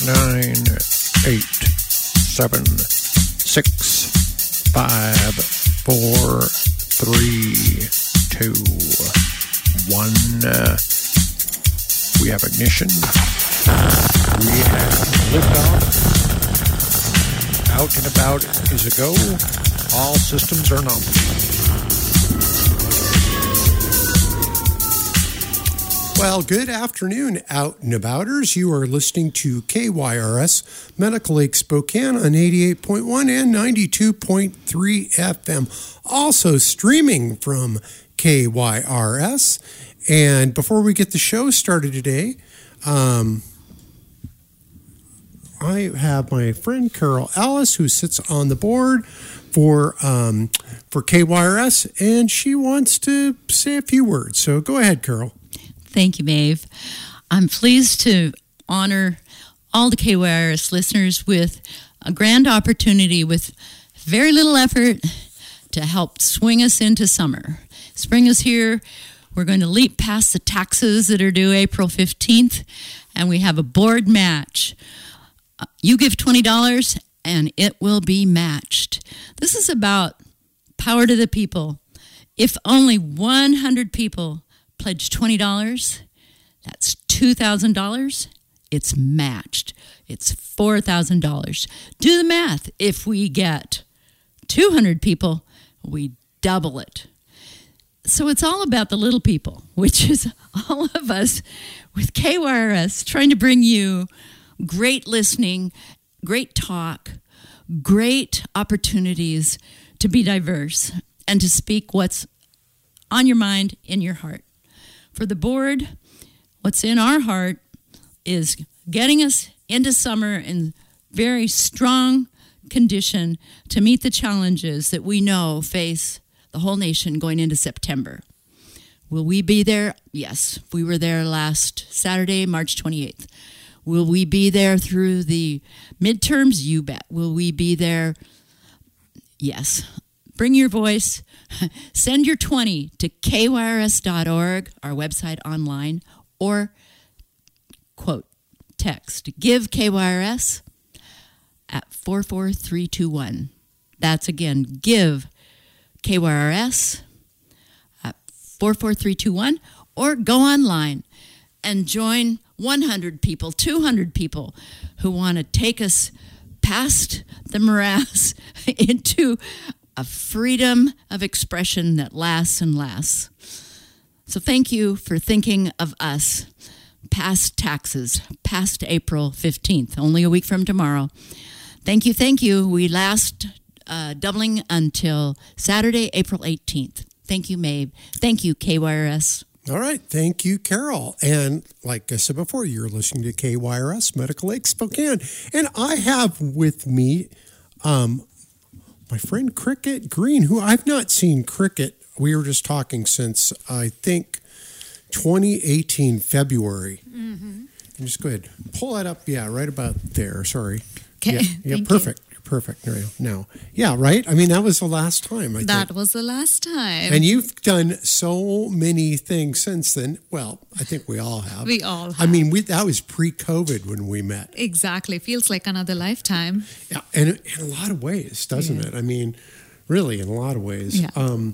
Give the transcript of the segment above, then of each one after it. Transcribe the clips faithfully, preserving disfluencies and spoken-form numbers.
nine, eight, seven, six, five, four, three, two, one. We have ignition. We have liftoff. Out and about is a go. All systems are nominated. Well, good afternoon, out and abouters. You are listening to K Y R S Medical Lake Spokane on eighty-eight point one and ninety-two point three F M. Also streaming from K Y R S. And before we get the show started today, um, I have my friend Carol Ellis, who sits on the board for um, for K Y R S, and she wants to say a few words. So go ahead, Carol. Thank you, Maeve. I'm pleased to honor all the K Y R S listeners with a grand opportunity with very little effort to help swing us into summer. Spring is here. We're going to leap past the taxes that are due April fifteenth, and we have a board match. You give twenty dollars, and it will be matched. This is about power to the people. If only one hundred people pledge twenty dollars, that's two thousand dollars. It's matched. It's four thousand dollars. Do the math. If we get two hundred people, we double it. So it's all about the little people, which is all of us with K Y R S trying to bring you great listening, great talk, great opportunities to be diverse and to speak what's on your mind, in your heart. For the board, what's in our heart is getting us into summer in very strong condition to meet the challenges that we know face the whole nation going into September. Will we be there? Yes. We were there last Saturday, March twenty-eighth. Will we be there through the midterms? You bet. Will we be there? Yes. Bring your voice. Send your twenty to K Y R S dot org, our website online, or, quote, text, give K Y R S at four four three two one. That's, again, give K Y R S at four four three two one, or go online and join one hundred people, two hundred people who want to take us past the morass into a freedom of expression that lasts and lasts. So thank you for thinking of us past taxes, past April fifteenth, only a week from tomorrow. Thank you, thank you. We last uh, doubling until Saturday, April eighteenth. Thank you, Maeve. Thank you, K Y R S. All right. Thank you, Carol. And like I said before, you're listening to K Y R S Medical Lake Spokane. And I have with me um, my friend Cricket Green, who I've not seen Cricket. We were just talking since, I think, twenty eighteen, February. Mm-hmm. And just go ahead. Pull that up. Yeah, right about there. Sorry. Okay. Yeah, yeah Thank perfect. You. Perfect. Now, yeah, right? I mean, that was the last time, I That think. was the last time. And you've done so many things since then. Well, I think we all have. We all have. I mean, we, that was pre-COVID when we met. Exactly. Feels like another lifetime. Yeah, and in a lot of ways, doesn't yeah. it? I mean, really, in a lot of ways. Yeah. Um,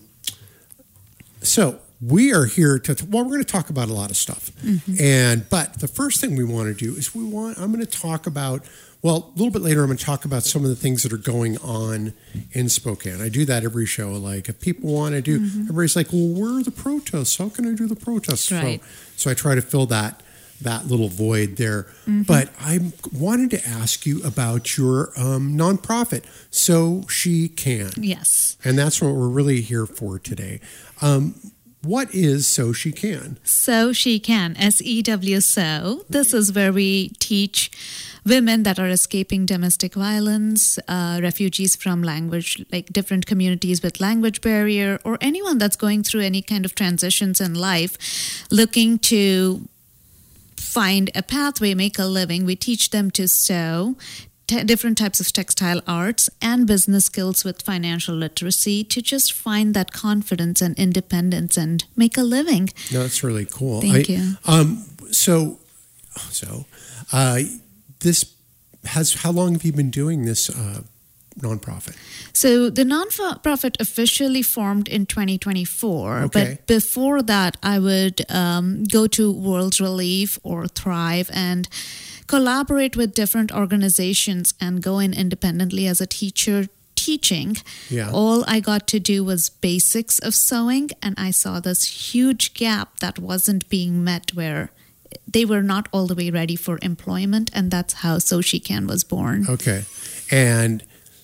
so we are here to, well, we're going to talk about a lot of stuff. Mm-hmm. And, but the first thing we want to do is we want, I'm going to talk about, well, a little bit later, I'm going to talk about some of the things that are going on in Spokane. I do that every show. Like, if people want to do, mm-hmm. everybody's like, well, where are the protests? How can I do the protests? Right. So, so I try to fill that that little void there. Mm-hmm. But I wanted to ask you about your um, nonprofit, So She Can. Yes. And that's what we're really here for today. Um, what is So She Can? So She Can, S E W S O. This is where we teach women that are escaping domestic violence, uh, refugees from language, like different communities with language barrier, or anyone that's going through any kind of transitions in life, looking to find a pathway, make a living. We teach them to sew, t- different types of textile arts, and business skills with financial literacy to just find that confidence and independence and make a living. No, that's really cool. Thank I, you. Um, so, so, uh, this has how long have you been doing this uh, nonprofit? So the nonprofit officially formed in twenty twenty-four, Okay. but before that, I would um, go to World Relief or Thrive and collaborate with different organizations and go in independently as a teacher teaching. Yeah. All I got to do was basics of sewing, and I saw this huge gap that wasn't being met where they were not all the way ready for employment, and that's how Sew She Can was born. Okay. And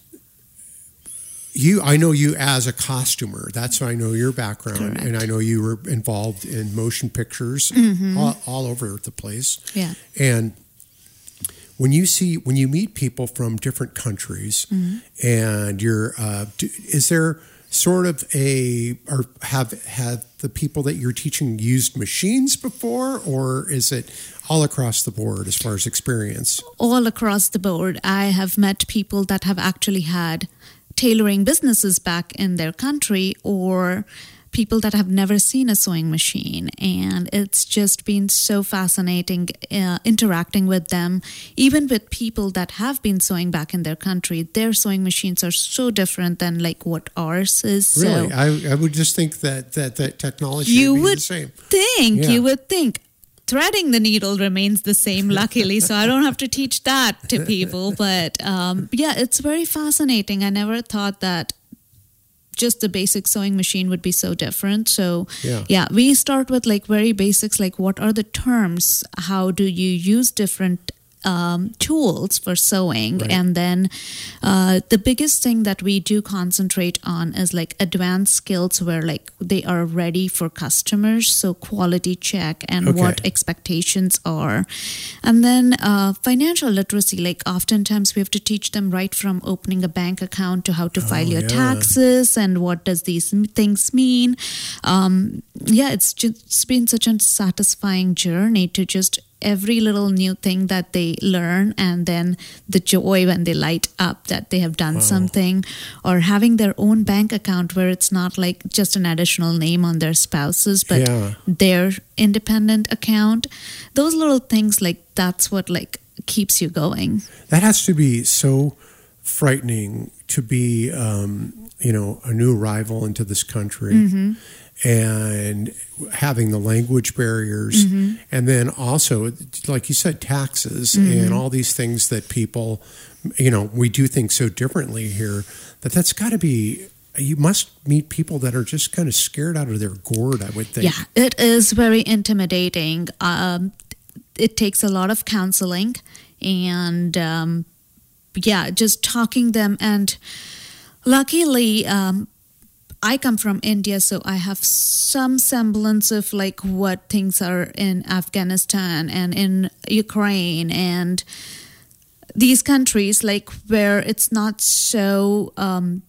you, I know you as a costumer. That's how I know your background. Correct. And I know you were involved in motion pictures Mm-hmm. all, all over the place. Yeah. And when you see, when you meet people from different countries Mm-hmm. and you're, uh, do, is there sort of a, or have, have the people that you're teaching used machines before, or is it all across the board as far as experience? All across the board, I have met people that have actually had tailoring businesses back in their country, or people that have never seen a sewing machine. And it's just been so fascinating uh, interacting with them. Even with people that have been sewing back in their country, their sewing machines are so different than like what ours is. Really? So I, I would just think that that, that technology you would be would the same. think, Yeah. you would think. Threading the needle remains the same, luckily, so I don't have to teach that to people. But um, yeah, it's very fascinating. I never thought that just the basic sewing machine would be so different. So Yeah. yeah, we start with like very basics, like what are the terms? How do you use different um, tools for sewing? Right. And then uh, the biggest thing that we do concentrate on is like advanced skills where like they are ready for customers. So quality check and Okay. what expectations are. And then uh, financial literacy, like oftentimes we have to teach them right from opening a bank account to how to file your yeah. taxes and what does these m- things mean. Um, yeah, it's just it's been such a satisfying journey to just every little new thing that they learn, and then the joy when they light up that they have done something, or having their own bank account where it's not like just an additional name on their spouses, but Yeah. their independent account. Those little things, like that's what like keeps you going. That has to be so frightening to be, um, you know, a new arrival into this country. Mm-hmm. And having the language barriers, Mm-hmm. and then also, like you said, taxes Mm-hmm. and all these things that people, you know, we do think so differently here. That that's got to be. You must meet people that are just kind of scared out of their gourd, I would think. Yeah, it is very intimidating. Um, it takes a lot of counseling and, um, yeah, just talking them. And luckily, um, I come from India, so I have some semblance of like what things are in Afghanistan and in Ukraine and these countries, like where it's not so um,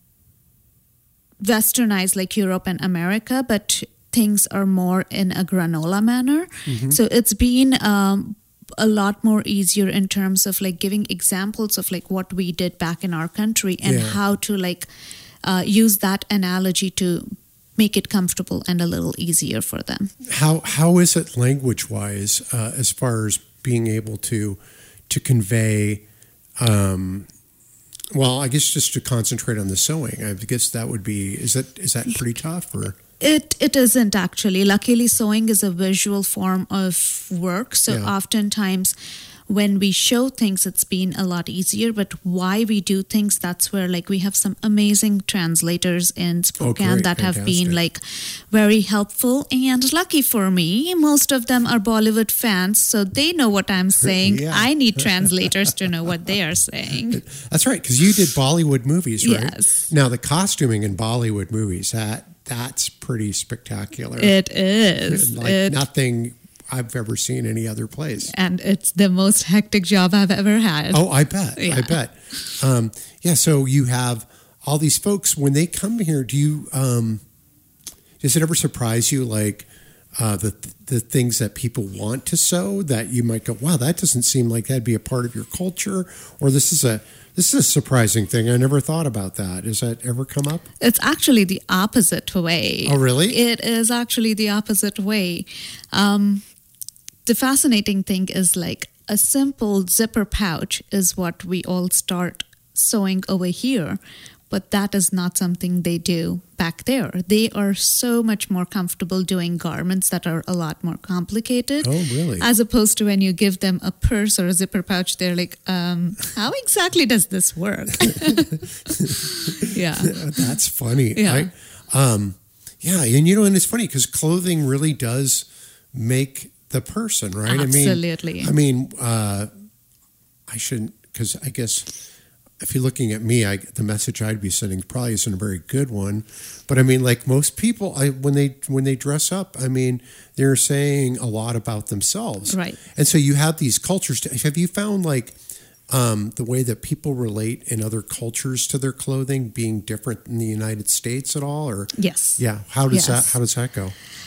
westernized like Europe and America, but things are more in a granola manner. So it's been um, a lot more easier in terms of like giving examples of like what we did back in our country and Yeah. how to like uh, use that analogy to make it comfortable and a little easier for them. How how is it language wise uh, as far as being able to to convey? Um, well, I guess just to concentrate on the sewing. I guess that would be is that is that pretty tough or? It it isn't actually. Luckily, sewing is a visual form of work, so Yeah. oftentimes when we show things, it's been a lot easier. But why we do things, that's where like we have some amazing translators in Spokane great. that have Fantastic. been like very helpful. And lucky for me, most of them are Bollywood fans, so they know what I'm saying. Yeah. I need translators to know what they are saying. That's right, because you did Bollywood movies, right? Yes. Now the costuming in Bollywood movies that that's pretty spectacular. It is. like It- nothing I've ever seen any other place. and it's the most hectic job I've ever had. Oh, I bet. I Yeah. bet. Um, yeah. So you have all these folks when they come here. Do you? Um, does it ever surprise you, like uh, the the things that people want to sew that you might go, "Wow, that doesn't seem like that'd be a part of your culture," or this is a this is a surprising thing. I never thought about that. Does that ever come up? It's actually the opposite way. Oh, really? It is actually the opposite way. Um, the fascinating thing is like a simple zipper pouch is what we all start sewing over here. But that is not something they do back there. They are so much more comfortable doing garments that are a lot more complicated. Oh, really? As opposed to when you give them a purse or a zipper pouch, they're like, um, how exactly does this work? Yeah. That's funny. Yeah. I, um, yeah, and you know, and it's funny because clothing really does make the person, right? Absolutely. I mean, I mean, uh, I shouldn't, because I guess if you're looking at me, I, the message I'd be sending probably isn't a very good one. But I mean, like most people, I, when they when they dress up, I mean, they're saying a lot about themselves, Right. And so you have these cultures. Have you found like um, the way that people relate in other cultures to their clothing being different in the United States at all? Or Yes. yeah, how does Yes. that how does that go?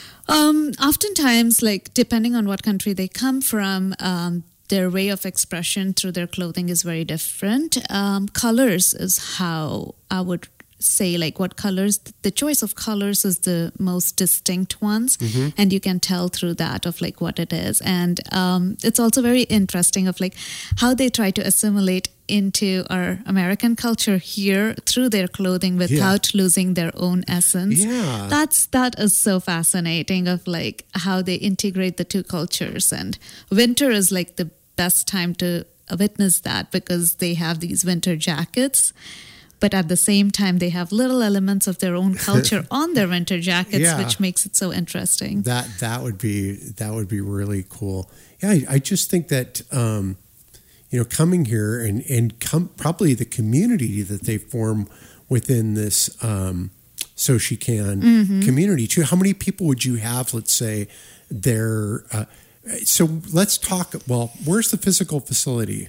Um, oftentimes, like depending on what country they come from, um, their way of expression through their clothing is very different. Um, colors is how I would say, like what colors, the choice of colors is the most distinct ones. Mm-hmm. And you can tell through that of like what it is. And um, it's also very interesting of like how they try to assimilate into our American culture here through their clothing without yeah. losing their own essence. Yeah. That's, that is so fascinating of like how they integrate the two cultures. And winter is like the best time to witness that because they have these winter jackets, but at the same time they have little elements of their own culture on their winter jackets, yeah. which makes it so interesting. That that would be that would be really cool. Yeah, I, I just think that um, you know, coming here and and come, probably the community that they form within this um, So She Can mm-hmm. community too. How many people would you have? Let's say there. Uh, so let's talk. Well, where's the physical facility?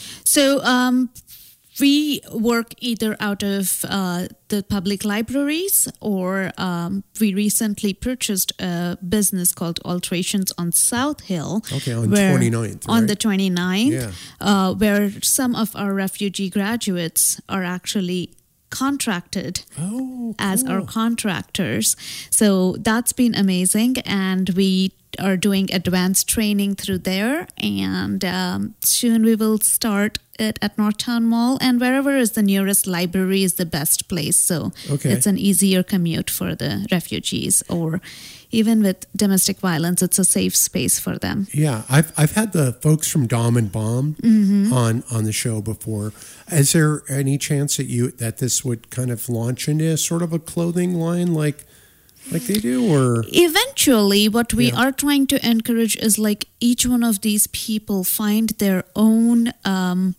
So um, we work either out of uh, the public libraries or um, we recently purchased a business called Alterations on South Hill. Okay, on where, twenty-ninth, right? On the twenty-ninth, yeah. uh, where some of our refugee graduates are actually contracted oh, cool. as our contractors. So that's been amazing. And we are doing advanced training through there. And um, soon we will start it at Northtown Mall. And wherever is the nearest library is the best place. So okay. it's an easier commute for the refugees, or even with domestic violence, it's a safe space for them. Yeah, I've I've had the folks from Dom and Bomb mm-hmm. on, on the show before. Is there any chance that you that this would kind of launch into sort of a clothing line like like they do, or eventually what we yeah. are trying to encourage is like each one of these people find their own um,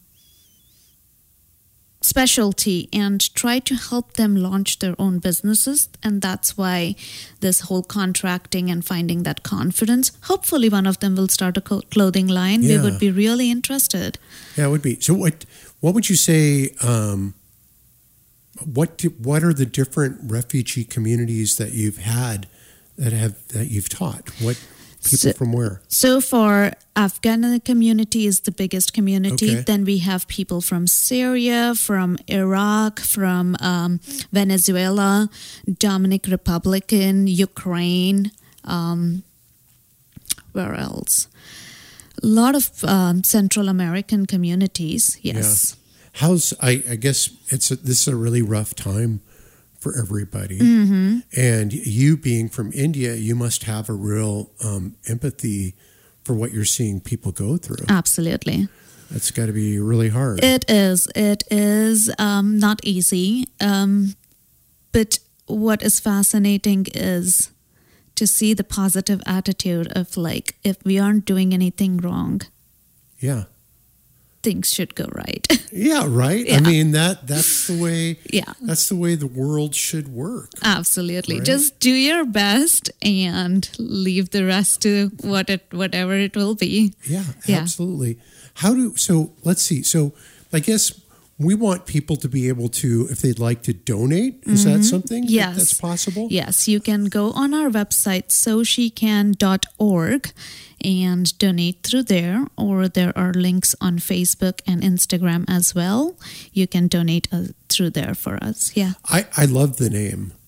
specialty and try to help them launch their own businesses. And that's why this whole contracting and finding that confidence, hopefully one of them will start a co- clothing line. Yeah. We would be really interested. Yeah, it would be. So what what would you say, um, what do, what are the different refugee communities that you've had that have that you've taught? What people so, from where? So far, Afghan community is the biggest community. Okay. Then we have people from Syria, from Iraq, from um, Venezuela, Dominican Republic, Ukraine. Um, where else? A lot of um, Central American communities. Yes. Yeah. How's I, I guess it's a, this is a really rough time for everybody. Mm-hmm. And you being from India, you must have a real um, empathy for what you're seeing people go through. Absolutely. That's got to be really hard. It is. It is um, not easy. Um, but what is fascinating is to see the positive attitude of like, if we aren't doing anything wrong, yeah, things should go right. Yeah, right. Yeah. I mean that that's the way. Yeah, that's the way the world should work. Absolutely. Right? Just do your best and leave the rest to what it whatever it will be. Yeah, Yeah. absolutely. How do so? Let's see. So I guess we want people to be able to, if they'd like to donate. Is Mm-hmm. that something that- Yes. that's possible? Yes, you can go on our website, so she can dot org, and donate through there, or there are links on Facebook and Instagram as well. You can donate uh, through there for us. Yeah. I, I love the name.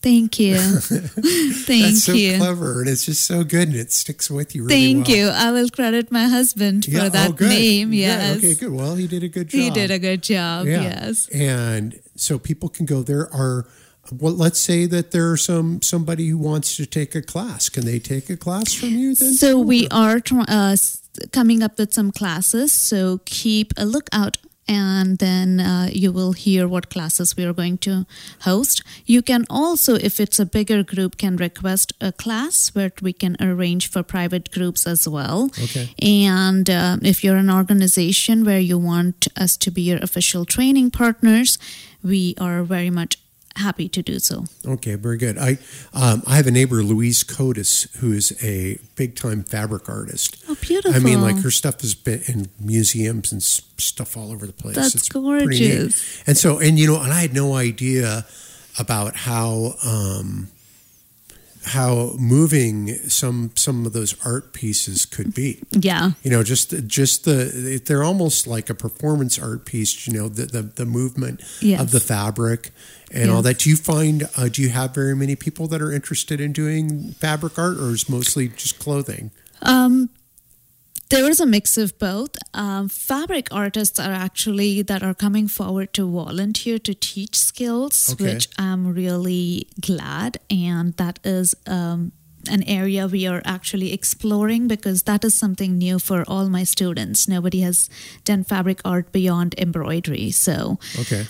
Thank you. Thank That's so you. clever, and it's just so good, and it sticks with you really Thank well. you. I will credit my husband Yeah, for that oh, good. name. Good. Yes. Okay, good. Well, he did a good job. He did a good job. Yeah. Yes. And so people can go there. Are well, let's say that there's some somebody who wants to take a class. Can they take a class from you then? So we are tr- uh, s- coming up with some classes. So keep a lookout, and then uh, you will hear what classes we are going to host. You can also, if it's a bigger group, can request a class where we can arrange for private groups as well. Okay. And uh, if you're an organization where you want us to be your official training partners, we are very much happy to do so. Okay, very good. I um, I have a neighbor, Louise Cotis, who is a big time fabric artist. Oh, beautiful. I mean, like her stuff has been in museums and s- stuff all over the place. That's It's pretty neat. gorgeous. And so, and you know, and I had no idea about how um, how moving some some of those art pieces could be. Yeah. You know, just just the they're almost like a performance art piece. You know, the the, the movement Yes. of the fabric and all Yes. that. Do you find uh, do you have very many people that are interested in doing fabric art, or is mostly just clothing? Um, there is a mix of both. Um, fabric artists are actually that are coming forward to volunteer to teach skills, Okay. which I'm really glad. And that is um, an area we are actually exploring because that is something new for all my students. Nobody has done fabric art beyond embroidery. So Okay.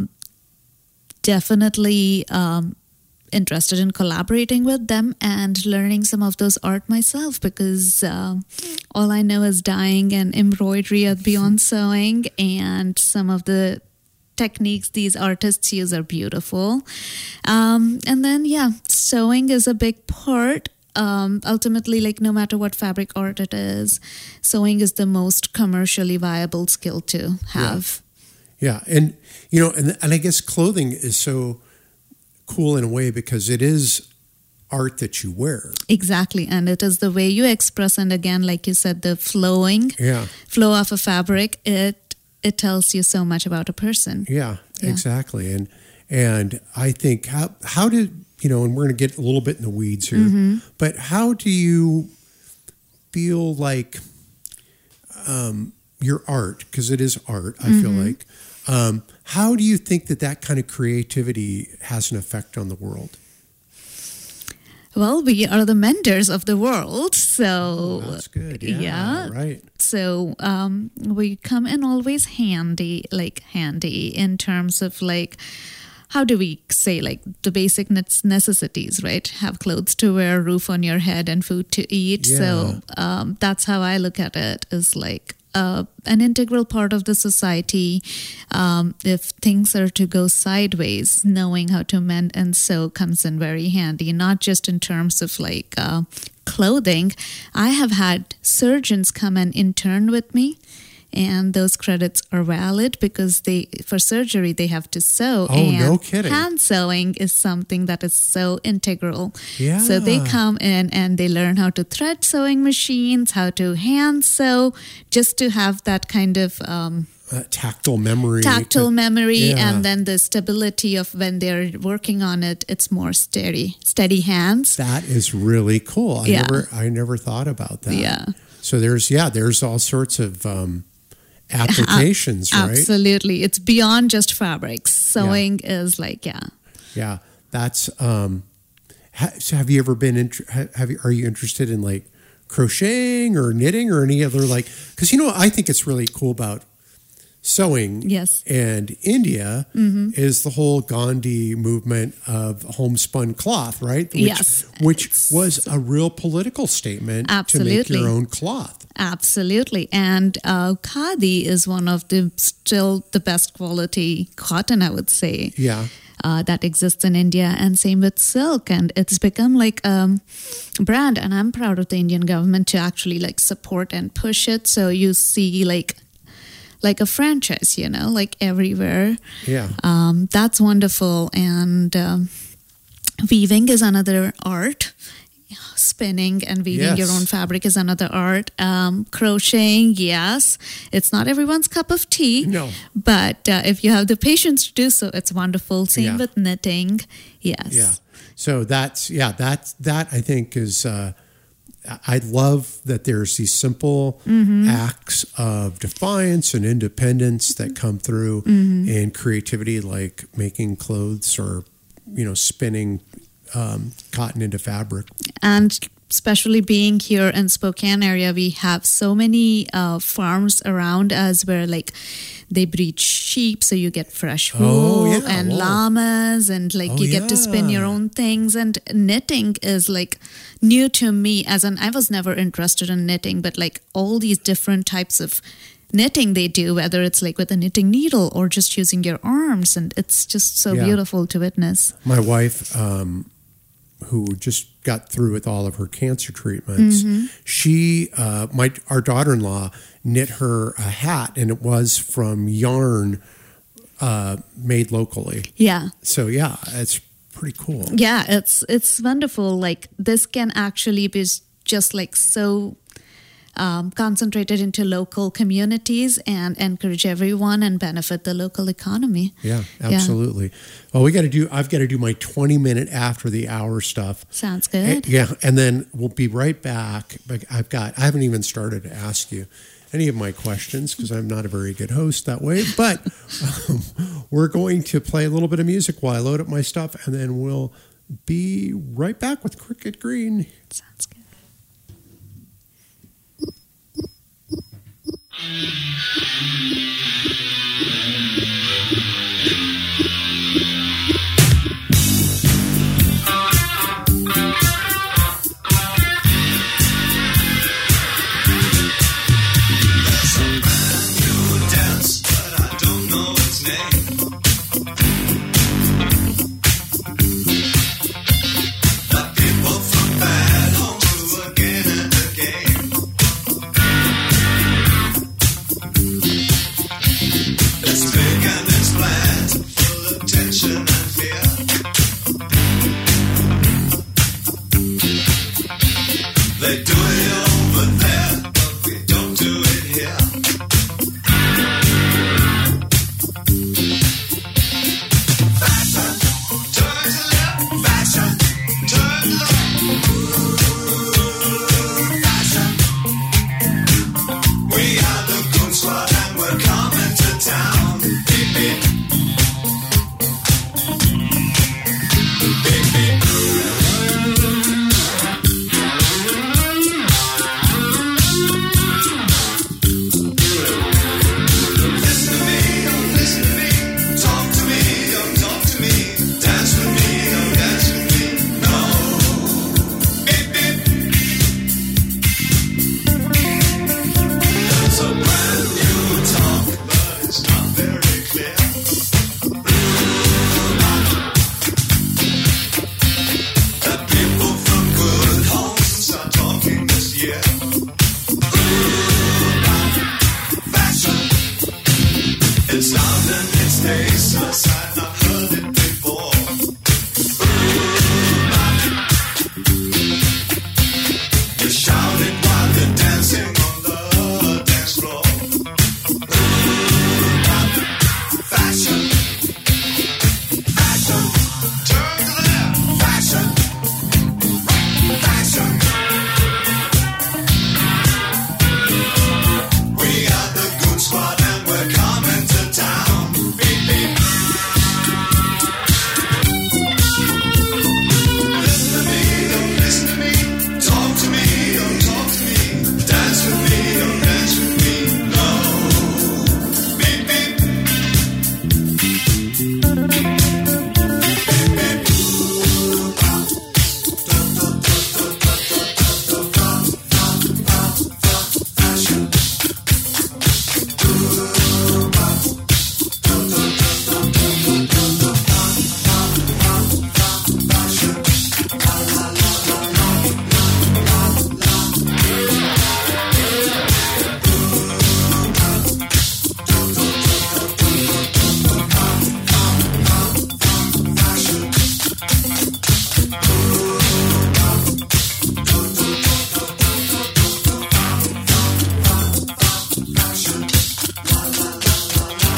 definitely um, interested in collaborating with them and learning some of those art myself because um, all I know is dyeing and embroidery are beyond sewing, and some of the techniques these artists use are beautiful. Um, and then, yeah, sewing is a big part. Um, ultimately, like no matter what fabric art it is, sewing is the most commercially viable skill to have. Yeah, and you know, and and I guess clothing is so cool in a way because it is art that you wear. Exactly, and it is the way you express, and again, like you said, the flowing Yeah, flow of a fabric. It it tells you so much about a person. yeah, Yeah. exactly. And and I think how how did you know? And we're going to get a little bit in the weeds here, Mm-hmm. but how do you feel like um, your art, because it is art, I feel Mm-hmm. like. Um, how do you think that that kind of creativity has an effect on the world? Well, we are the mentors of the world, so That's good. Yeah, yeah. right. So um, we come in always handy, like handy in terms of like, how do we say, like the basic nec- necessities, right? Have clothes to wear, roof on your head, and food to eat. So um, that's how I look at it, is like uh, an integral part of the society. Um, if things are to go sideways, knowing how to mend and sew comes in very handy, not just in terms of like uh, clothing. I have had surgeons come and intern with me, and those credits are valid because they for surgery they have to sew. Oh, and no kidding. Hand sewing is something that is so integral. Yeah. So they come in and they learn how to thread sewing machines, how to hand sew, just to have that kind of um, Uh, tactile memory. tactile memory, Yeah. and then the stability of when they're working on it. It's more steady, steady hands. That is really cool. I Yeah. never I never thought about that. Yeah. So there's yeah, there's all sorts of um, applications, right? Absolutely. It's beyond just fabrics. Sewing is like, yeah. Yeah. That's um ha, so have you ever been in, have you are you interested in like crocheting or knitting or any other like cuz you know I think it's really cool about sewing Yes. and India Mm-hmm. is the whole Gandhi movement of homespun cloth, right? Which, Yes. Which was a real political statement to make Absolutely. your own cloth. Absolutely. And uh, khadi is one of the still the best quality cotton, I would say. Yeah. Uh, that exists in India, and same with silk, and it's become like a brand, and I'm proud of the Indian government to actually like support and push it. So you see like like a franchise, you know, like everywhere. Yeah. Um, that's wonderful. And um, weaving is another art. Spinning and weaving Yes. your own fabric is another art. Um, crocheting, yes, it's not everyone's cup of tea. No. But uh, if you have the patience to do so, it's wonderful. Same Yeah. with knitting, yes. Yeah. So that's, yeah, that's, that I think is, uh, I love that there's these simple mm-hmm. acts of defiance and independence that come through mm-hmm. and creativity, like making clothes or, you know, spinning um, cotton into fabric. And especially being here in Spokane area, we have so many uh, farms around us where like they breed sheep, so you get fresh wool, oh, yeah. and Whoa. llamas, and like oh, you get yeah. to spin your own things. And knitting is like new to me, as in I was never interested in knitting, but like all these different types of knitting they do, whether it's like with a knitting needle or just using your arms, and it's just so yeah. beautiful to witness. My wife, um, who just got through with all of her cancer treatments, mm-hmm. she, uh, my our daughter-in-law knit her a hat, and it was from yarn uh, made locally. Yeah. So yeah, it's pretty cool. Yeah, it's it's wonderful. Like this can actually be just like so um, concentrated into local communities and encourage everyone and benefit the local economy. Yeah, absolutely. Yeah. Well, we got to do. I've got to do my twenty minute after the hour stuff. Sounds good. And, yeah, and then we'll be right back. But I've got. I haven't even started to ask you any of my questions because I'm not a very good host that way. But um, we're going to play a little bit of music while I load up my stuff, and then we'll be right back with Cricket Green. Sounds good. We are the Goon Squad and we're coming to town. Beep, beep.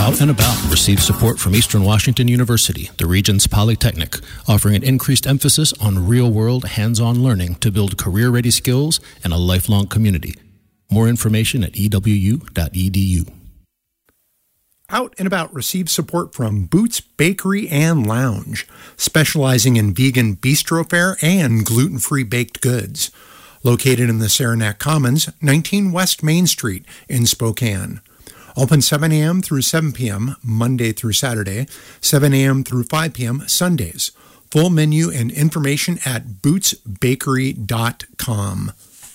Out and About receives support from Eastern Washington University, the region's polytechnic, offering an increased emphasis on real-world, hands-on learning to build career-ready skills and a lifelong community. More information at e w u dot e d u. Out and About receives support from Boots Bakery and Lounge, specializing in vegan bistro fare and gluten-free baked goods. Located in the Saranac Commons, nineteen West Main Street in Spokane. Open seven a.m. through seven p.m. Monday through Saturday, seven a.m. through five p.m. Sundays. Full menu and information at boots bakery dot com.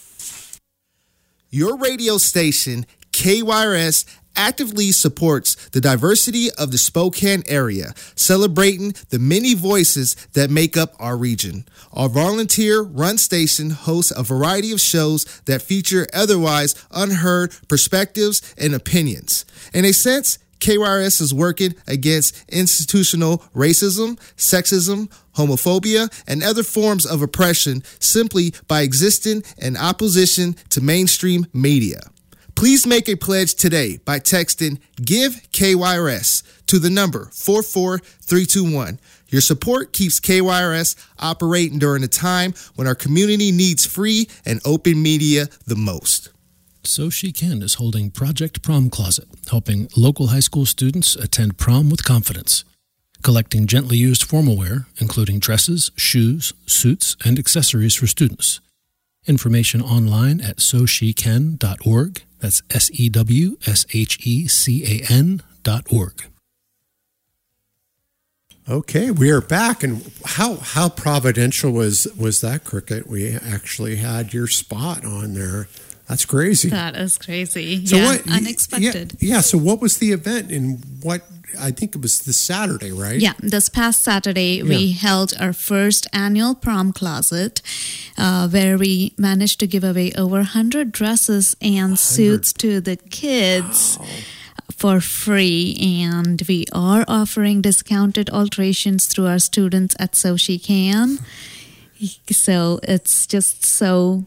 Your radio station, K Y R S, actively supports the diversity of the Spokane area, celebrating the many voices that make up our region. Our volunteer-run station hosts a variety of shows that feature otherwise unheard perspectives and opinions. In a sense, K Y R S is working against institutional racism, sexism, homophobia, and other forms of oppression simply by existing in opposition to mainstream media. Please make a pledge today by texting Give K Y R S to the number four four three two one. Your support keeps K Y R S operating during a time when our community needs free and open media the most. So She Can is holding Project Prom Closet, helping local high school students attend prom with confidence. Collecting gently used formal wear, including dresses, shoes, suits, and accessories for students. Information online at so she can dot org. That's S E W S H E C A N dot org. Okay, we are back, and how how providential was was that, Cricket? We actually had your spot on there. That's crazy. That is crazy. So yeah, what, unexpected. Yeah, yeah, so what was the event, and what, I think it was this Saturday, right? Yeah, this past Saturday, Yeah. we held our first annual prom closet, uh, where we managed to give away over one hundred dresses and suits to the kids. Wow. For free, and we are offering discounted alterations through our students at So She Can. So it's just so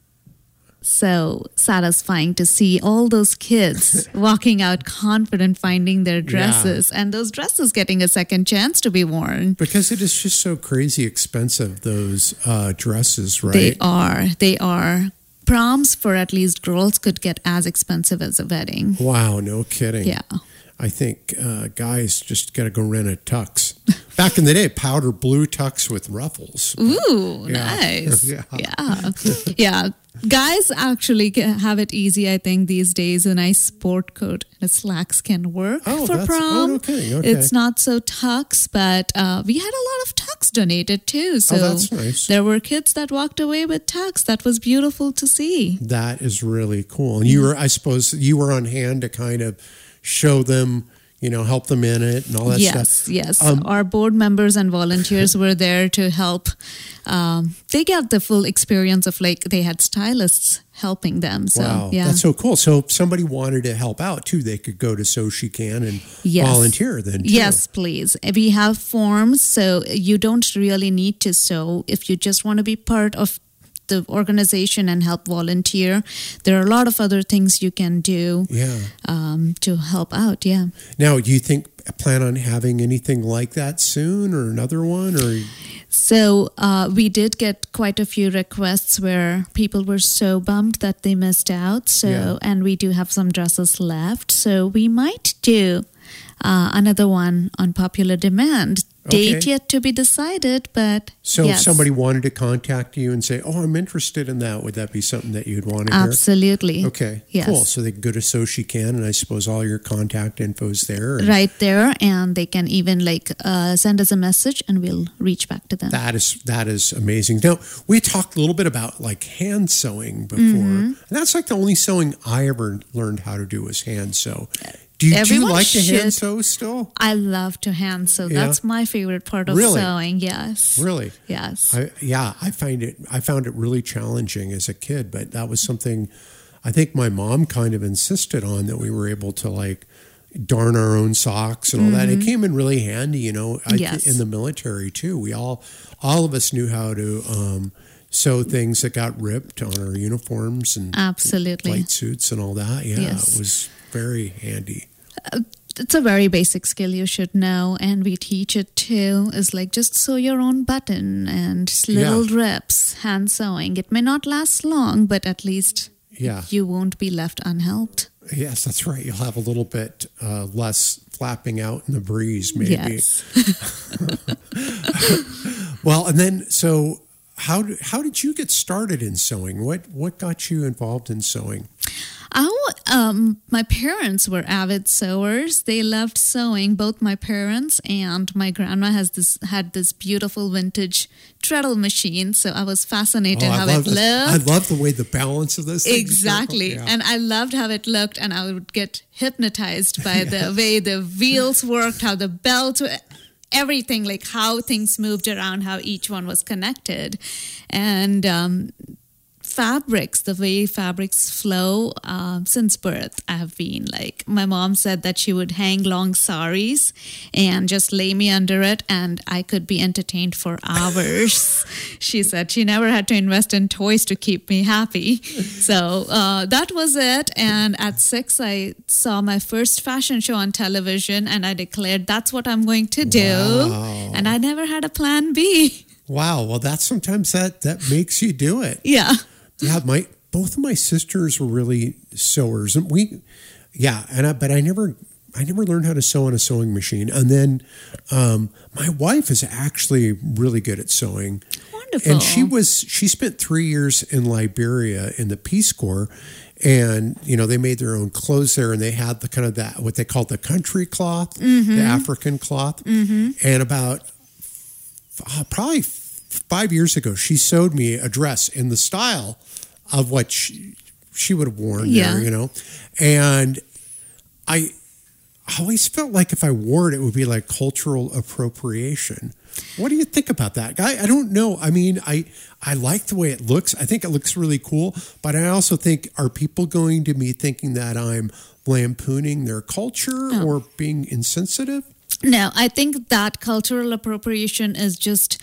so satisfying to see all those kids walking out confident, finding their dresses, yeah. and those dresses getting a second chance to be worn. Because it is just so crazy expensive, those uh, dresses, right? They are. They are. Proms for at least girls could get as expensive as a wedding. Wow, no kidding. Yeah. I think uh, guys just got to go rent a tux. Back in the day, powder blue tux with ruffles. Ooh, yeah. nice. yeah. Yeah. yeah. Guys actually have it easy, I think, these days. A nice sport coat and a slacks can work oh, for that's, prom. Oh, okay, okay. It's not so tux, but uh, we had a lot of tux donated too. So oh, that's nice. There were kids that walked away with tux. That was beautiful to see. That is really cool. And you were, I suppose, you were on hand to kind of show them, you know, help them in it and all that yes, stuff. Yes, yes. Um, Our board members and volunteers were there to help. Um, they got the full experience of, like, they had stylists helping them. So, wow, yeah. that's so cool. So if somebody wanted to help out too, they could go to So She Can and yes. volunteer then too. Yes, please. We have forms, so you don't really need to sew. If you just want to be part of the organization and help volunteer, there are a lot of other things you can do yeah. um, to help out. Yeah. Now, do you think plan on having anything like that soon, or another one, or? So uh, we did get quite a few requests where people were so bummed that they missed out. So Yeah. and we do have some dresses left. So we might do uh, another one on popular demand. Date Okay. yet to be decided, but So yes. if somebody wanted to contact you and say, oh, I'm interested in that, would that be something that you'd want to hear? Absolutely. Okay, Yes. cool. So they can go to So She Can, and I suppose all your contact info's there. and Right there, and they can even like uh, send us a message, and we'll reach back to them. That is that is amazing. Now, we talked a little bit about like hand sewing before. Mm-hmm. And that's like the only sewing I ever learned how to do was hand sew. Do you, do you Everyone like to hand should. sew still? I love to hand sew. Yeah? That's my favorite part of Really? sewing. Yes. Really? Yes. I, yeah, I find it. I found it really challenging as a kid, but that was something I think my mom kind of insisted on, that we were able to like darn our own socks and all that. It came in really handy, you know. I, Yes. in the military too, we all all of us knew how to um, sew things that got ripped on our uniforms and Absolutely. flight suits and all that. Yeah, Yes. it was very handy. it's a very basic skill you should know, and we teach it too. Is like just sew your own button and little Yeah. reps, hand sewing. It may not last long, but at least Yeah. you won't be left unhelped. Yes, that's right. You'll have a little bit uh, less flapping out in the breeze, maybe. Yes. Well, and then so how do- how did you get started in sewing? What what got you involved in sewing? Oh, um, my parents were avid sewers. They loved sewing. Both my parents and my grandma has this had this beautiful vintage treadle machine. So I was fascinated Oh, I how love it this. I looked. love the way the balance of this thing Exactly. circle- yeah. And I loved how it looked, and I would get hypnotized by the way the wheels worked, how the belt, everything, like how things moved around, how each one was connected. And um, fabrics, the way fabrics flow, um, since birth, I have been like, my mom said that she would hang long saris and just lay me under it, and I could be entertained for hours. She said she never had to invest in toys to keep me happy. So uh, that was it. And at six, I saw my first fashion show on television, and I declared that's what I'm going to do. Wow. And I never had a plan B. Wow. Well, that's sometimes that that makes you do it. Yeah. Yeah, my both of my sisters were really sewers, and we, yeah, and I, but I never, I never learned how to sew on a sewing machine. And then, um, my wife is actually really good at sewing. Wonderful. And she was, she spent three years in Liberia in the Peace Corps, and you know they made their own clothes there, and they had the kind of that what they called the country cloth, Mm-hmm. the African cloth, mm-hmm. and about uh, probably five years ago, she sewed me a dress in the style of what she, she would have worn Yeah. there, you know. And I always felt like if I wore it, it would be like cultural appropriation. What do you think about that? I, I don't know. I mean, I I like the way it looks. I think it looks really cool. But I also think, are people going to be thinking that I'm lampooning their culture No. or being insensitive? No, I think that cultural appropriation is just,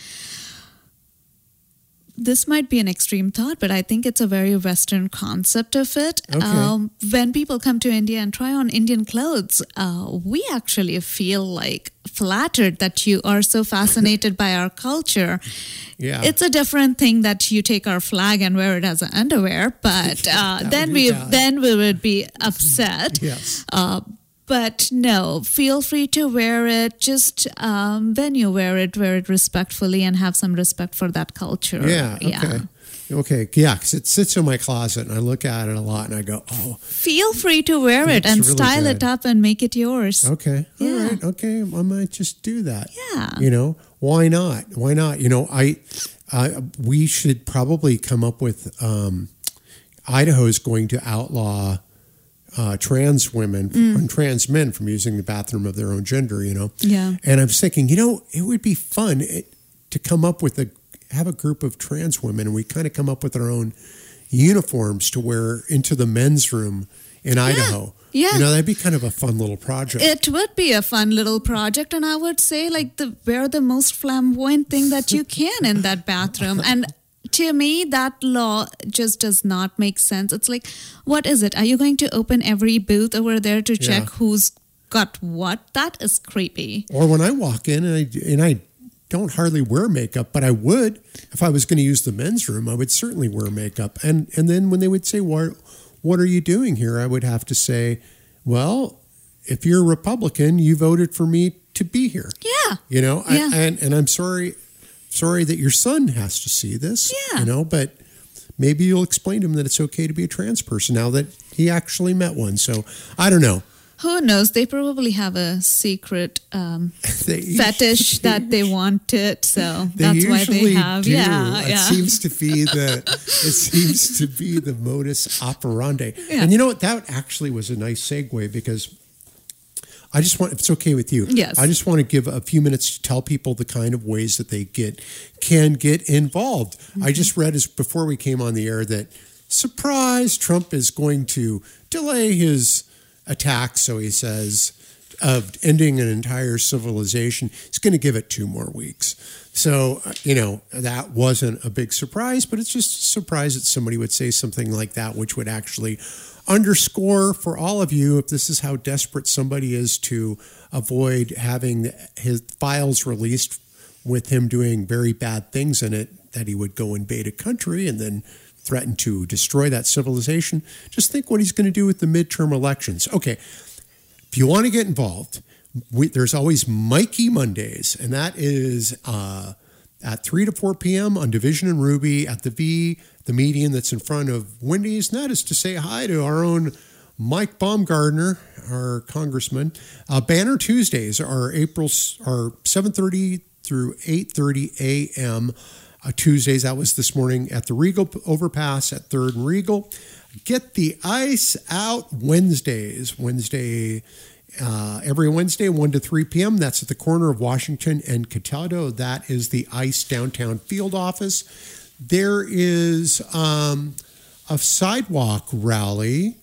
this might be an extreme thought, but I think it's a very Western concept of it. Okay. Um, when people come to India and try on Indian clothes, uh, we actually feel like flattered that you are so fascinated by our culture. Yeah. It's a different thing that you take our flag and wear it as an underwear, but uh, That then would be we bad. then we would be upset. Yes. Uh, but no, feel free to wear it. Just um, when you wear it, wear it respectfully and have some respect for that culture. Yeah. Okay. Okay. Yeah. Because it sits in my closet and I look at it a lot and I go, oh, Feel free to wear it Looks and really style good. it up and make it yours. okay. All Yeah. right. Okay. I might just do that. Yeah. You know, why not? Why not? You know, I, I we should probably come up with, um, Idaho's going to outlaw uh, trans women Mm. and trans men from using the bathroom of their own gender, you know? Yeah. And I was thinking, you know, it would be fun it, to come up with a, have a group of trans women and we kind of come up with our own uniforms to wear into the men's room in Idaho. Yeah. You know, that'd be kind of a fun little project. It would be a fun little project, and I would say, like, the wear the most flamboyant thing that you can in that bathroom. And to me, that law just does not make sense. It's like, what is it? Are you going to open every booth over there to check Yeah. who's got what? That is creepy. Or when I walk in and I, and I don't hardly wear makeup, but I would, if I was going to use the men's room, I would certainly wear makeup. And and then when they would say, what, what are you doing here? I would have to say, well, if you're a Republican, you voted for me to be here. Yeah. You know, I- Yeah. and, and I'm sorry, sorry that your son has to see this, Yeah. you know, but maybe you'll explain to him that it's okay to be a trans person now that he actually met one. So I don't know. Who knows? They probably have a secret um, They, fetish that they wanted, so They that's why they usually have. do. Yeah, It yeah. seems to be the it seems to be the modus operandi. Yeah. And you know what? That actually was a nice segue because I just want, if it's okay with you, Yes. I just want to give a few minutes to tell people the kind of ways that they get can get involved. Mm-hmm. I just read as before we came on the air that surprise, Trump is going to delay his attack, so he says, of ending an entire civilization. He's going to give it two more weeks. So, you know, that wasn't a big surprise, but it's just a surprise that somebody would say something like that, which would actually underscore for all of you, if this is how desperate somebody is to avoid having his files released with him doing very bad things in it, that he would go invade a country and then threaten to destroy that civilization. Just think what he's going to do with the midterm elections. Okay, if you want to get involved, we, there's always Mikey Mondays, and that is uh, at three to four p.m. on Division and Ruby at the V, the median that's in front of Wendy's. And that is to say hi to our own Mike Baumgardner, our congressman. Uh, Banner Tuesdays are April are seven thirty through eight thirty a.m. Uh, Tuesdays. That was this morning at the Regal Overpass at third and Regal. Get the Ice Out Wednesdays. Wednesday. Uh, every Wednesday, one to three p.m. That's at the corner of Washington and Cataldo. That is the ICE downtown field office. There is um, a sidewalk rally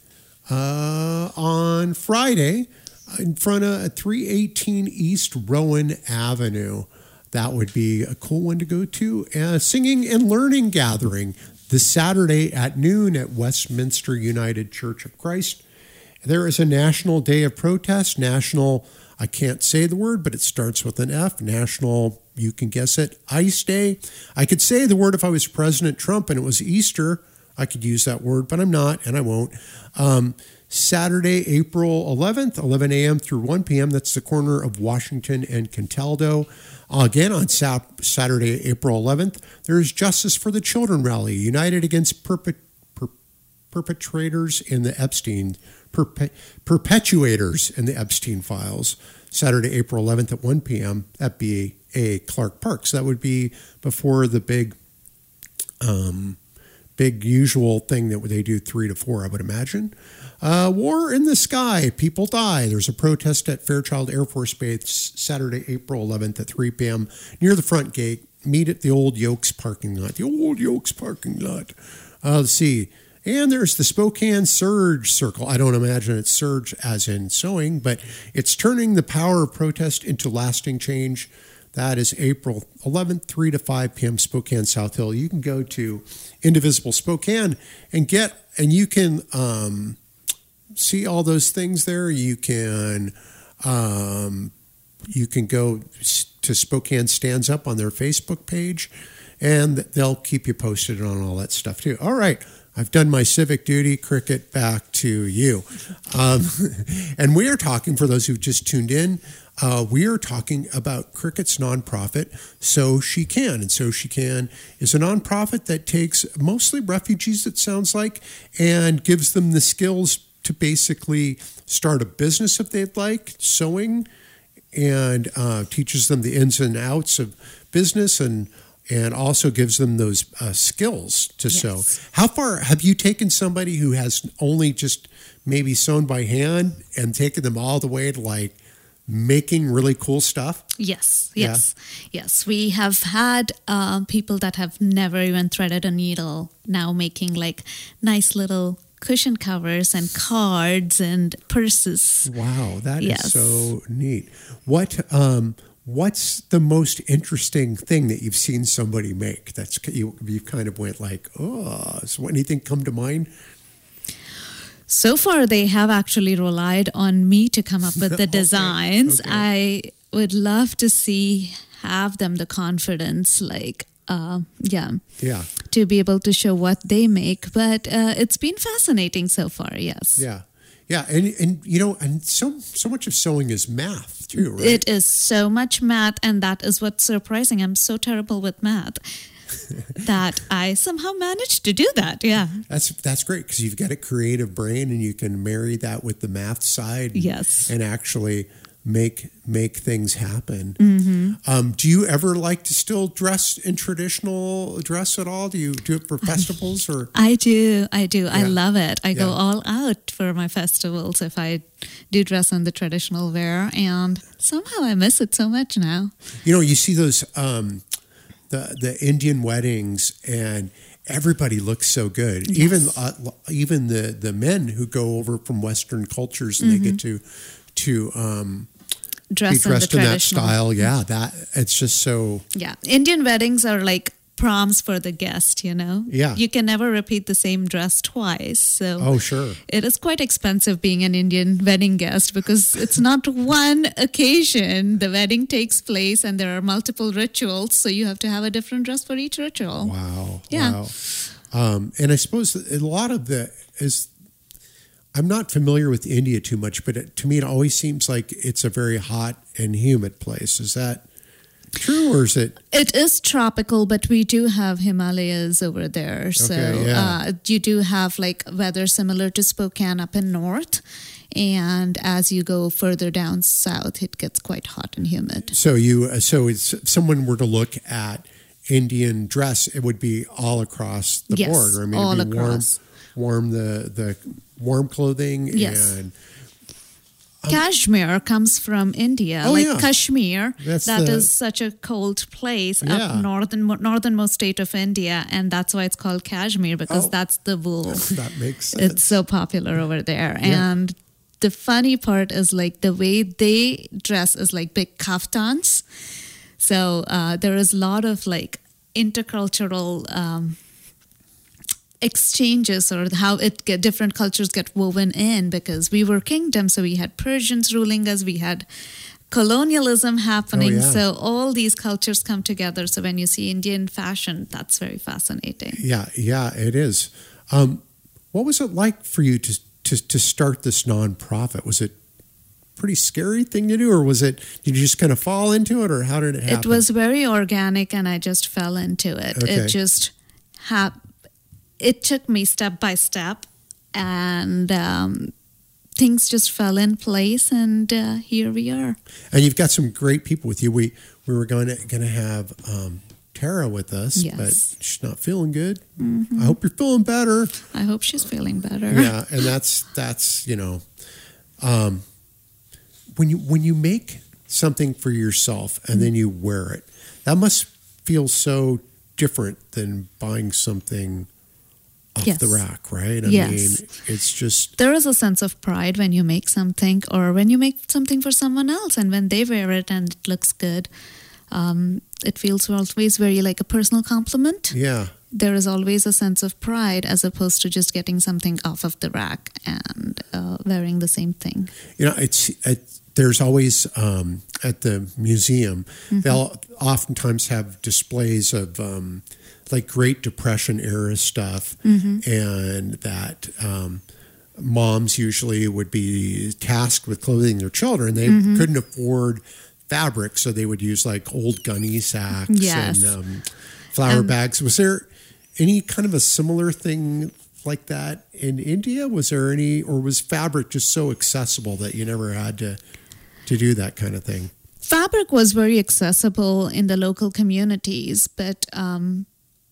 uh, on Friday in front of three eighteen East Rowan Avenue. That would be a cool one to go to. Uh, singing and learning gathering this Saturday at noon at Westminster United Church of Christ. There is a National Day of Protest, National, I can't say the word, but it starts with an F, National, you can guess it, Ice Day. I could say the word if I was President Trump and it was Easter. I could use that word, but I'm not, and I won't. Um, Saturday, April eleventh, eleven a.m. through one p.m. That's the corner of Washington and Cataldo. Uh, again, on Sap- Saturday, April eleventh, there's Justice for the Children rally, United Against Perpet- per- Perpetrators in the Epstein Perpe- perpetuators in the Epstein files, Saturday, April eleventh at one p.m. at B A Clark Park. So that would be before the big, um, big usual thing that they do three to four, I would imagine. Uh, War in the Sky, people die. There's a protest at Fairchild Air Force Base, Saturday, April eleventh at three p.m. near the front gate. Meet at the old Yokes parking lot. The old Yokes parking lot. Uh, let's see. And there's the Spokane Surge Circle. I don't imagine it's surge as in sewing, but it's turning the power of protest into lasting change. That is April eleventh, three to five p.m., Spokane South Hill. You can go to Indivisible Spokane and get, and you can um, see all those things there. You can, um, you can go to Spokane Stands Up on their Facebook page, and they'll keep you posted on all that stuff too. All right. I've done my civic duty. Cricket, back to you. Um, and we are talking, for those who've just tuned in, uh, we are talking about Cricket's nonprofit, So She Can. And So She Can is a nonprofit that takes mostly refugees, it sounds like, and gives them the skills to basically start a business if they'd like, sewing, and uh, teaches them the ins and outs of business, and and also gives them those uh, skills to yes. sew. How far have you taken somebody who has only just maybe sewn by hand and taken them all the way to like making really cool stuff? Yes, yes, yeah. yes. We have had uh, people that have never even threaded a needle now making like nice little cushion covers and cards and purses. Wow, that yes. is so neat. What um What's the most interesting thing that you've seen somebody make? That's you. You kind of went like, oh, so anything come to mind? So far, they have actually relied on me to come up with the okay. designs. Okay. I would love to see have them the confidence, like, uh, yeah, yeah, to be able to show what they make. But uh, it's been fascinating so far. Yes. Yeah. Yeah, and, and you know, and so so much of sewing is math too, right? It is so much math, and that is what's surprising. I'm so terrible with math that I somehow managed to do that. Yeah, that's that's great because you've got a creative brain, and you can marry that with the math side. And, yes, and actually make make things happen. Mm-hmm. Um, do you ever like to still dress in traditional dress at all? Do you do it for festivals or? I do, I do. Yeah. I love it. I yeah. go all out for my festivals if I do dress in the traditional wear, and somehow I miss it so much now. You know, you see those um, the the Indian weddings, and everybody looks so good. Yes. Even uh, even the the men who go over from Western cultures and mm-hmm. they get to to um, be dress in the dressed in that traditional style. Yeah, that it's just so. Yeah. Indian weddings are like proms for the guest, you know? Yeah. You can never repeat the same dress twice. So Oh, sure. it is quite expensive being an Indian wedding guest because it's not one occasion. The wedding takes place and there are multiple rituals. So you have to have a different dress for each ritual. Wow. Yeah. Wow. Um, and I suppose a lot of the is. I'm not familiar with India too much, but it, to me, it always seems like it's a very hot and humid place. Is that true, or is it? It is tropical, but we do have Himalayas over there. So Okay, yeah. uh, you do have like weather similar to Spokane up in north. And as you go further down south, it gets quite hot and humid. So you, uh, so it's, if someone were to look at Indian dress, it would be all across the Yes, board. I mean, all it'd be across. warm, warm the the warm clothing. Yes. And Kashmir comes from India, Oh, like yeah. Kashmir. That's That the- is such a cold place Yeah. up northern northernmost state of India, and that's why it's called Kashmir because Oh. that's the wool. that makes sense. It's so popular over there. Yeah. And the funny part is like the way they dress is like big kaftans. So uh, there is a lot of like intercultural um, exchanges or how it get different cultures get woven in because we were kingdom. So we had Persians ruling us. We had colonialism happening. Oh, yeah. So all these cultures come together. So when you see Indian fashion, that's very fascinating. Yeah, yeah, it is. Um, what was it like for you to, to to start this nonprofit? Was it a pretty scary thing to do, or was it? Did you just kind of fall into it, or how did it happen? It was very organic, and I just fell into it. Okay. It just hap- It took me step by step, and um, things just fell in place, and uh, here we are. And you've got some great people with you. We we were going to going to have um, Tara with us, Yes. but she's not feeling good. I hope you're feeling better. I hope she's feeling better. Yeah, and that's that's you know, um, when you when you make something for yourself and then you wear it, that must feel so different than buying something off Yes. the rack, right? I Yes. mean, it's just There is a sense of pride when you make something or when you make something for someone else and when they wear it and it looks good. Um, it feels always very like a personal compliment. yeah. There is always a sense of pride as opposed to just getting something off of the rack and uh, wearing the same thing. You know, it's it, there's always um, at the museum they'll oftentimes have displays of um, like Great Depression era stuff, and that um, moms usually would be tasked with clothing their children. They couldn't afford fabric, so they would use like old gunny sacks Yes. and um, flour Um, bags. Was there any kind of a similar thing like that in India? Was there any, or was fabric just so accessible that you never had to to do that kind of thing? Fabric was very accessible in the local communities, but um,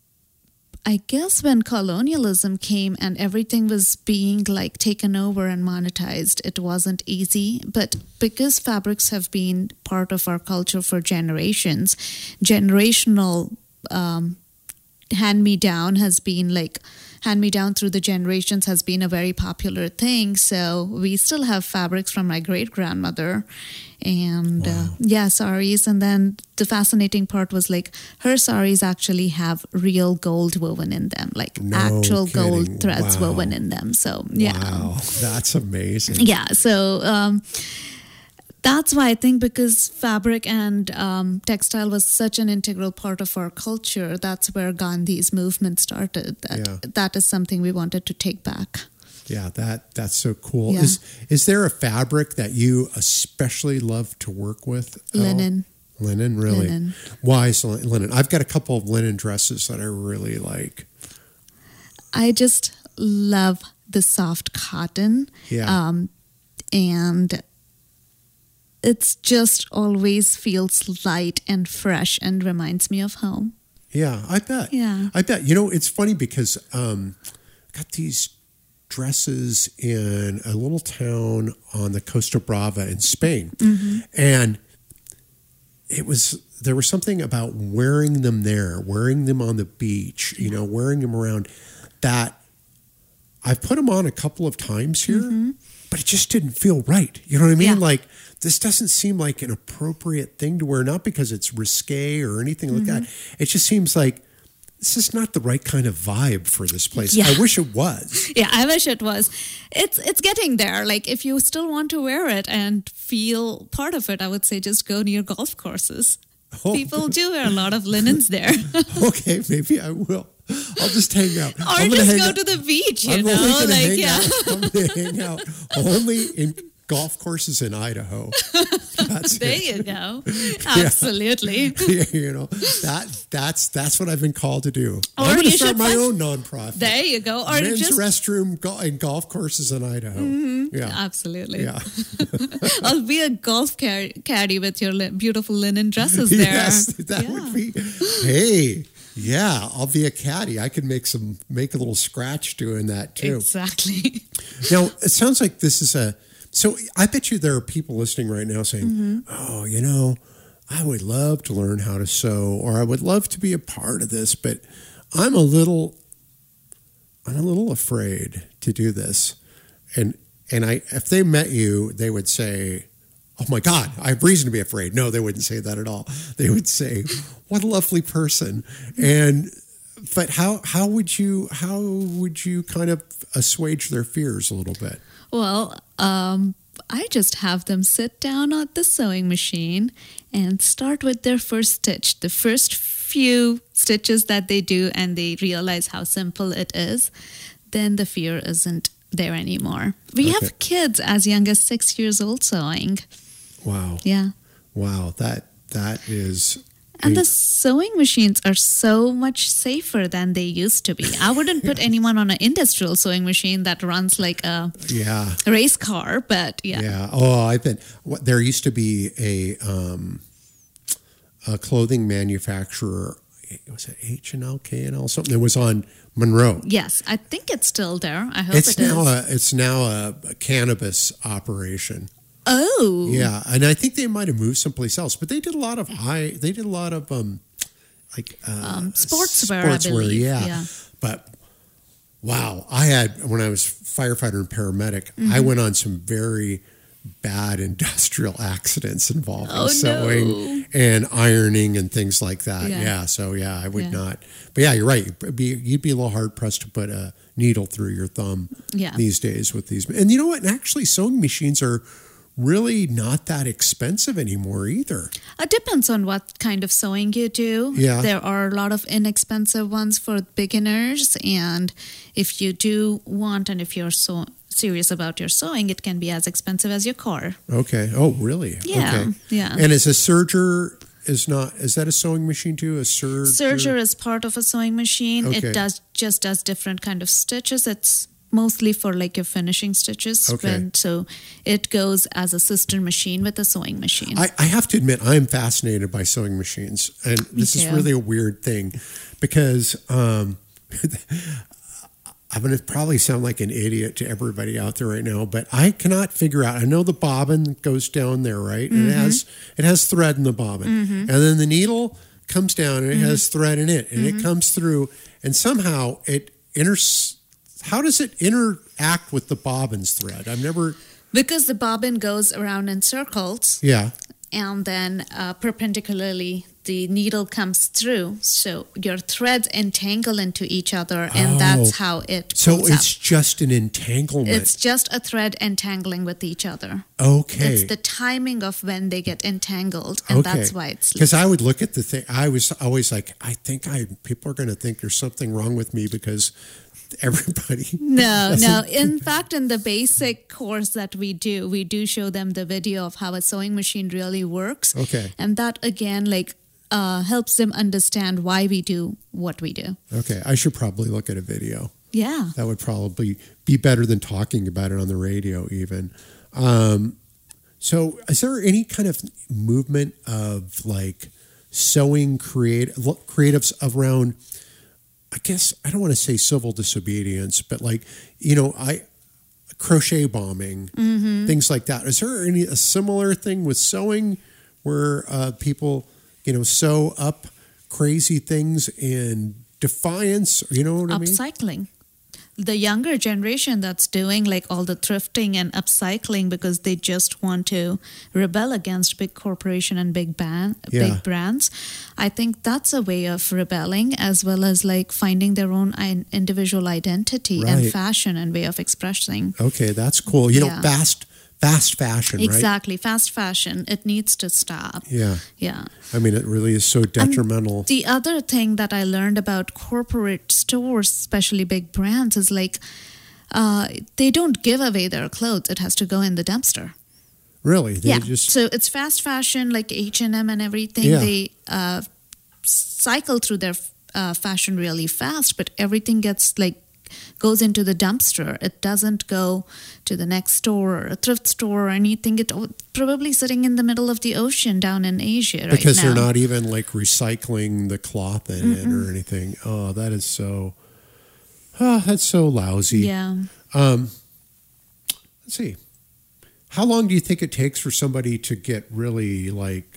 I guess when colonialism came and everything was being like taken over and monetized, it wasn't easy. But because fabrics have been part of our culture for generations, generational um, hand-me-down has been like hand-me-down through the generations has been a very popular thing. So we still have fabrics from my great-grandmother and uh, yeah, saris. And then the fascinating part was like her saris actually have real gold woven in them, like No actual kidding. gold threads Wow. woven in them. So yeah. Wow, that's amazing. Yeah, so um, that's why I think because fabric and um, textile was such an integral part of our culture, that's where Gandhi's movement started. That Yeah. that is something we wanted to take back. Yeah, that that's so cool. Yeah. Is is there a fabric that you especially love to work with? at all? Linen. Linen, really? Linen. Why is li- linen? I've got a couple of linen dresses that I really like. I just love the soft cotton. Yeah. Um, and it's just always feels light and fresh and reminds me of home. Yeah, I bet. Yeah. I bet. You know, it's funny because um, I got these dresses in a little town on the Costa Brava in Spain. And it was, there was something about wearing them there, wearing them on the beach, you know, wearing them around that I've put them on a couple of times here, but it just didn't feel right. You know what I mean? Yeah. Like this doesn't seem like an appropriate thing to wear, not because it's risque or anything like Mm-hmm. that. It just seems like this is not the right kind of vibe for this place. Yeah. I wish it was. Yeah, I wish it was. It's it's getting there. Like if you still want to wear it and feel part of it, I would say just go near golf courses. Oh. People do wear a lot of linens there. Okay, maybe I will. I'll just hang out. Or I'm gonna just hang go out. to the beach, you I'm know? only gonna Like hang yeah. out. I'm going to hang out only in golf courses in Idaho. That's There it. you go. Absolutely. You know, that that's that's what I've been called to do. Or I'm going to you start should my find- own nonprofit. There you go. Or Men's just restroom go- and golf courses in Idaho. Yeah. absolutely. Yeah. I'll be a golf car- caddy with your li- beautiful linen dresses there. Yes, that Yeah. would be. Hey, yeah, I'll be a caddy. I could make some make a little scratch doing that too. Exactly. Now, it sounds like this is a. So I bet you there are people listening right now saying, Mm-hmm. oh, you know, I would love to learn how to sew, or I would love to be a part of this, but I'm a little, I'm a little afraid to do this. And, and I, if they met you, they would say, oh my God, I have reason to be afraid. No, they wouldn't say that at all. They would say, what a lovely person. And, but how, how would you, how would you kind of assuage their fears a little bit? Well, um, I just have them sit down at the sewing machine and start with their first stitch. The first few stitches that they do and they realize how simple it is, then the fear isn't there anymore. We Okay. have kids as young as six years old sewing. Wow. Yeah. Wow. That, that is. And the sewing machines are so much safer than they used to be. I wouldn't put anyone on an industrial sewing machine that runs like a Yeah. race car, but yeah. Yeah. Oh, I've been. What, there used to be a um, a clothing manufacturer. Was it H and L, K and L, something? It was on Monroe. Yes, I think it's still there. I hope It's it is. now a it's now a, a cannabis operation. Oh. Yeah, and I think they might have moved someplace else, but they did a lot of high. They did a lot of um, like uh, Um, sportswear, I believe. Yeah. Yeah. But wow, I had when I was firefighter and paramedic, Mm-hmm. I went on some very bad industrial accidents involving Oh, sewing no. and ironing and things like that. Yeah. Yeah, so yeah, I would Yeah. not. But yeah, you're right. You'd be, you'd be a little hard pressed to put a needle through your thumb Yeah. these days with these. And you know what? And actually, sewing machines are really not that expensive anymore either. It depends on what kind of sewing you do. Yeah. There are a lot of inexpensive ones for beginners. And if you do want, and if you're so serious about your sewing, it can be as expensive as your car. Okay. Oh, really? Yeah, Okay. yeah. And is a serger is not is that a sewing machine too? A serger? Serger is part of a sewing machine. Okay. It does just does different kind of stitches. It's mostly for like your finishing stitches. Okay. When, so it goes as a sister machine with a sewing machine. I, I have to admit, I am fascinated by sewing machines, and this is too. really a weird thing because um, I'm going to probably sound like an idiot to everybody out there right now, but I cannot figure out. I know the bobbin goes down there, right? And it has it has thread in the bobbin, and then the needle comes down and it has thread in it, and it comes through, and somehow it inters. How does it interact with the bobbin's thread? I've never. Because the bobbin goes around in circles, Yeah. and then uh, perpendicularly the needle comes through. So your threads entangle into each other, and Oh. that's how it So pulls it's out. just an entanglement. It's just a thread entangling with each other. okay. It's the timing of when they get entangled, and that's why it's Because I would look at the thing. I was always like, I think I people are going to think there's something wrong with me because everybody. No, no. In fact, in the basic course that we do, we do show them the video of how a sewing machine really works. Okay. And that, again, like, uh, helps them understand why we do what we do. Okay, I should probably look at a video. Yeah. That would probably be better than talking about it on the radio, even. Um, so, is there any kind of movement of like sewing create creatives around? I guess I don't want to say civil disobedience, but like, you know, I crochet bombing, things like that. Is there any a similar thing with sewing where uh, people, you know, sew up crazy things in defiance? You know what I mean? Upcycling. the younger generation that's doing like all the thrifting and upcycling because they just want to rebel against big corporation and big band, Yeah. big brands. I think that's a way of rebelling, as well as like finding their own i- individual identity Right. and fashion and way of expressing. Okay, that's cool. You know, Yeah. fast fast fashion, right? Exactly. Fast fashion. It needs to stop. Yeah. Yeah. I mean, it really is so detrimental. The other thing that I learned about corporate stores, especially big brands, is like uh, they don't give away their clothes. It has to go in the dumpster. Really? They yeah. just So it's fast fashion, like H and M and everything. Yeah. They uh, cycle through their uh, fashion really fast, but everything gets like goes into the dumpster. It doesn't go to the next store or a thrift store or anything. It probably sitting in the middle of the ocean down in Asia right because now. they're not even like recycling the cloth in it or anything. Oh, that is so. Oh, that's so lousy. Yeah. Um, let's see. How long do you think it takes for somebody to get really like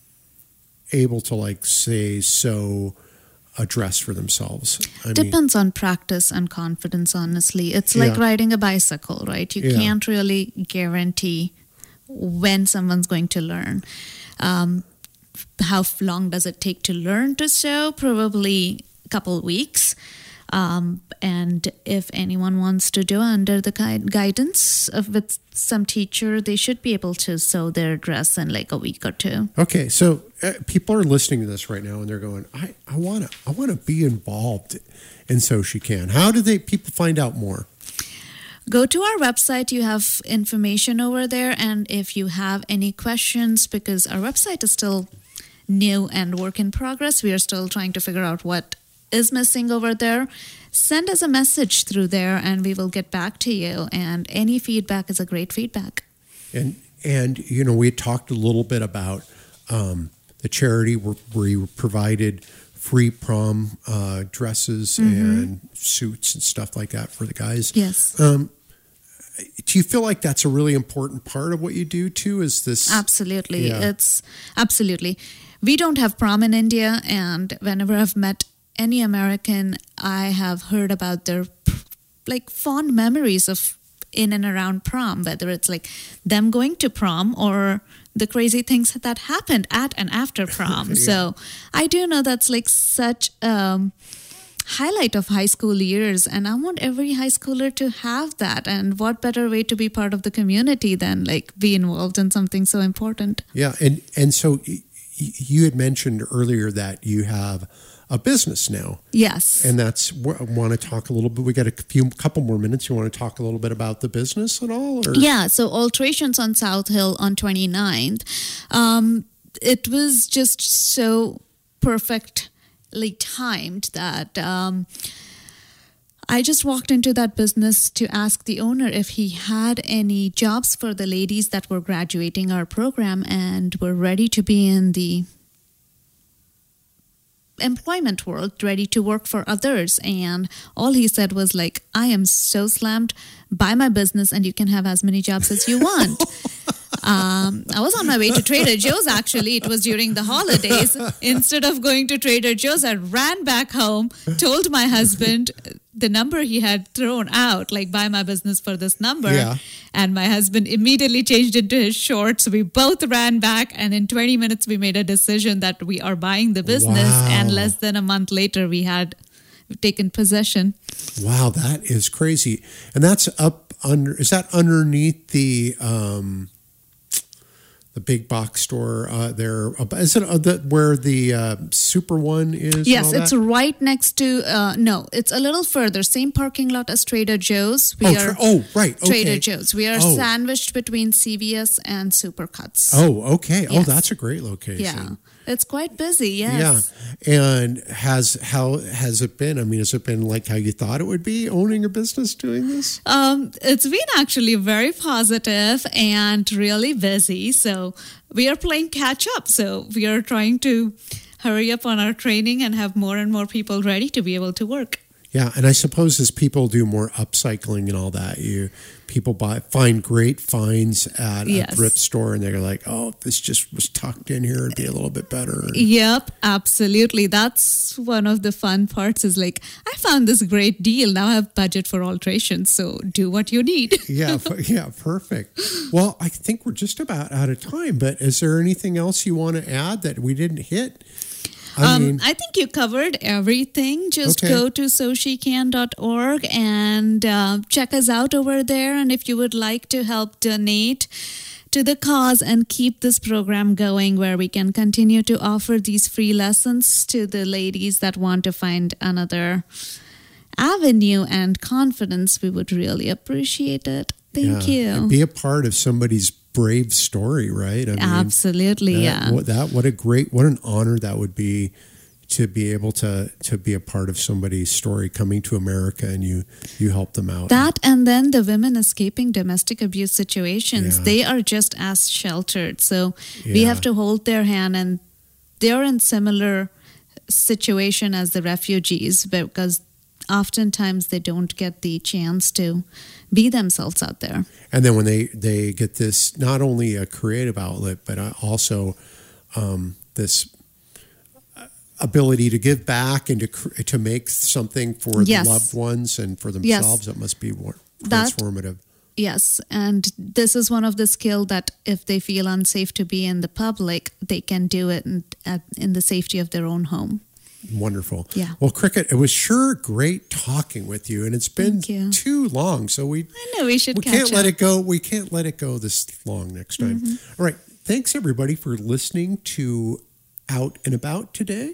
able to like say so a dress for themselves? I mean, Depends on practice and confidence, honestly. It's like Yeah. riding a bicycle, right? You Yeah. can't really guarantee when someone's going to learn. Um, how f- long does it take to learn to sew? Probably a couple weeks. Um, and if anyone wants to do under the gui- guidance of with some teacher, they should be able to sew their dress in like a week or two. Okay, so uh, people are listening to this right now and they're going, I, I want to I want to be involved in So She Can. How do they people find out more? Go to our website. You have information over there. And if you have any questions, because our website is still new and work in progress, we are still trying to figure out what is missing over there, send us a message through there and we will get back to you. And any feedback is a great feedback. And and you know, we talked a little bit about um, the charity where, where you provided free prom uh, dresses and suits and stuff like that for the guys. Yes. Um, do you feel like that's a really important part of what you do too? Is this Absolutely. Yeah. It's absolutely. We don't have prom in India, and whenever I've met any American, I have heard about their like fond memories of in and around prom, whether it's like them going to prom or the crazy things that happened at and after prom. Yeah. So I do know that's like such um highlight of high school years, and I want every high schooler to have that. And what better way to be part of the community than like be involved in something so important? Yeah, and and so y- y- you had mentioned earlier that you have a business now, Yes. and that's I want to talk a little bit. We got a few couple more minutes. You want to talk a little bit about the business at all? Or? Yeah, so Alterations on South Hill on twenty-ninth. Um, it was just so perfectly timed that um, I just walked into that business to ask the owner if he had any jobs for the ladies that were graduating our program and were ready to be in the employment world, ready to work for others. And all he said was like, I am so slammed, buy my business and you can have as many jobs as you want. um, I was on my way to Trader Joe's, actually. It was during the holidays. Instead of going to Trader Joe's, I ran back home, told my husband the number he had thrown out, like buy my business for this number. Yeah. And my husband immediately changed into his shorts. We both ran back, and in twenty minutes, we made a decision that we are buying the business. Wow. And less than a month later, we had taken possession. Wow, that is crazy. And that's up under. Is that underneath the um, the big box store uh, there? Is it uh, the, where the uh, Super One is? and Yes, all it's that? right next to, uh, no, it's a little further. Same parking lot as Trader Joe's. We Oh, are tra- oh, right. Okay. Trader Joe's. We are Oh. sandwiched between C V S and Supercuts. Oh, okay. Oh, Yes. that's a great location. Yeah, it's quite busy, yes. Yeah. And has how has it been? I mean, has it been like how you thought it would be owning a business doing this? Um, it's been actually very positive and really busy. So we are playing catch up. So we are trying to hurry up on our training and have more and more people ready to be able to work. Yeah, and I suppose as people do more upcycling and all that, you people buy find great finds at Yes. a thrift store, and they're like, "Oh, this just was tucked in here; it'd be a little bit better." Yep, absolutely. That's one of the fun parts is like, I found this great deal. Now I have budget for alterations, so do what you need. yeah, f- yeah, perfect. Well, I think we're just about out of time, but is there anything else you want to add that we didn't hit? I um, mean, I think you covered everything. Just Okay. go to so she can dot org and uh, check us out over there. And if you would like to help donate to the cause and keep this program going where we can continue to offer these free lessons to the ladies that want to find another avenue and confidence, we would really appreciate it. Thank yeah, and you. be a part of somebody's brave story, right? I mean, Absolutely, that, yeah. What, that what a great, what an honor that would be to be able to to be a part of somebody's story coming to America, and you you help them out. That and then the women escaping domestic abuse situations, Yeah. they are just as sheltered. So we Yeah. have to hold their hand, and they're in similar situation as the refugees because oftentimes they don't get the chance to be themselves out there. And then when they, they get this, not only a creative outlet, but also um, this ability to give back and to cr- to make something for Yes. the loved ones and for Yes. themselves, it must be more That- transformative. Yes, and this is one of the skills that if they feel unsafe to be in the public, they can do it in, at, in the safety of their own home. Wonderful. Yeah. Well, Cricket, it was sure great talking with you, and it's been Thank you. too long, so we I know we should we catch can't let up. it go. We can't let it go this long next time. Mm-hmm. All right. Thanks everybody for listening to Out and About today.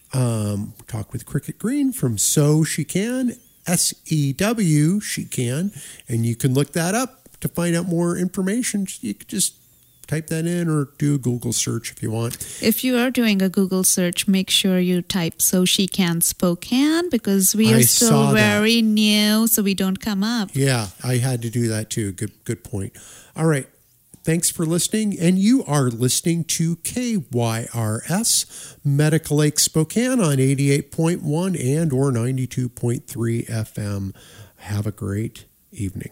Um, talk with Cricket Green from So She Can, S E W She Can, and you can look that up to find out more information. You could just type that in or do a Google search if you want. If you are doing a Google search, make sure you type So She Can Spokane because we I are saw still that. very new, so we don't come up. Yeah, I had to do that too. Good, good point. All right. Thanks for listening. And you are listening to K Y R S Medical Lake Spokane on eighty-eight point one and or ninety-two point three F M. Have a great evening.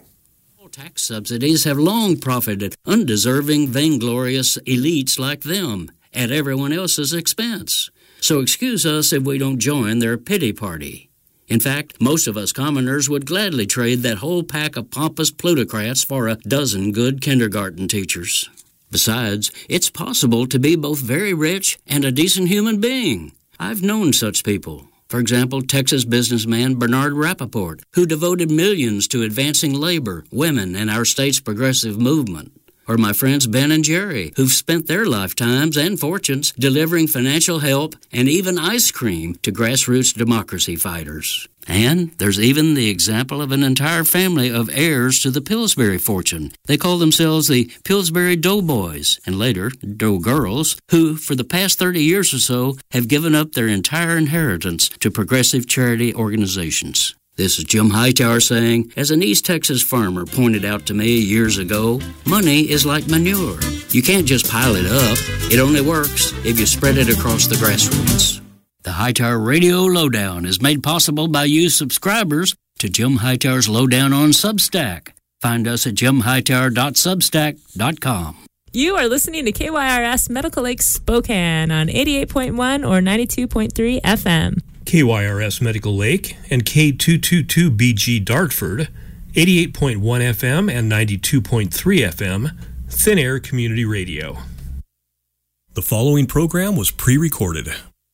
Tax subsidies have long profited undeserving, vainglorious elites like them at everyone else's expense. So excuse us if we don't join their pity party. In fact, most of us commoners would gladly trade that whole pack of pompous plutocrats for a dozen good kindergarten teachers. Besides, it's possible to be both very rich and a decent human being. I've known such people. For example, Texas businessman Bernard Rappaport, who devoted millions to advancing labor, women, and our state's progressive movement. Or my friends Ben and Jerry, who've spent their lifetimes and fortunes delivering financial help and even ice cream to grassroots democracy fighters. And there's even the example of an entire family of heirs to the Pillsbury fortune. They call themselves the Pillsbury Doughboys, and later Doughgirls, who, for the past thirty years or so, have given up their entire inheritance to progressive charity organizations. This is Jim Hightower saying, as an East Texas farmer pointed out to me years ago, money is like manure. You can't just pile it up. It only works if you spread it across the grassroots. The Hightower Radio Lowdown is made possible by you subscribers to Jim Hightower's Lowdown on Substack. Find us at jim hightower dot substack dot com. You are listening to K Y R S Medical Lake Spokane on eighty-eight point one or ninety-two point three F M. K Y R S Medical Lake and K two twenty-two B G Dartford, eighty-eight point one F M and ninety-two point three F M, Thin Air Community Radio. The following program was pre-recorded.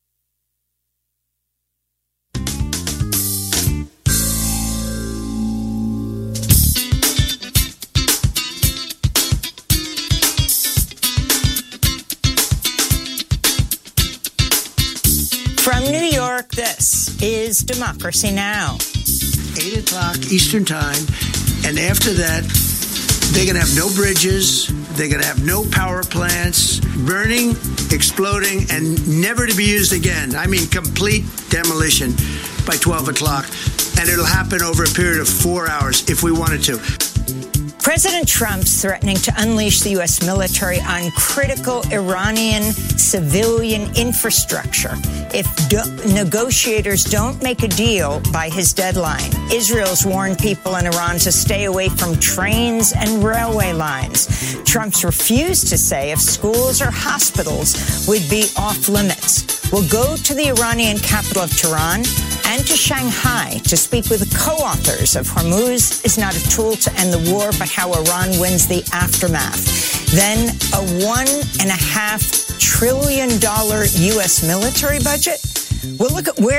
From New York, this is Democracy Now! eight o'clock Eastern Time, and after that, they're going to have no bridges, they're going to have no power plants, burning, exploding, and never to be used again. I mean, complete demolition by twelve o'clock, and it'll happen over a period of four hours if we wanted to. President Trump's threatening to unleash the U S military on critical Iranian civilian infrastructure if do- negotiators don't make a deal by his deadline. Israel's warned people in Iran to stay away from trains and railway lines. Trump's refused to say if schools or hospitals would be off limits. We'll go to the Iranian capital of Tehran and to Shanghai to speak with the co-authors of Hormuz is not a tool to end the war, but how Iran wins the aftermath. Then a one and a half trillion dollar U S military budget. We'll look at where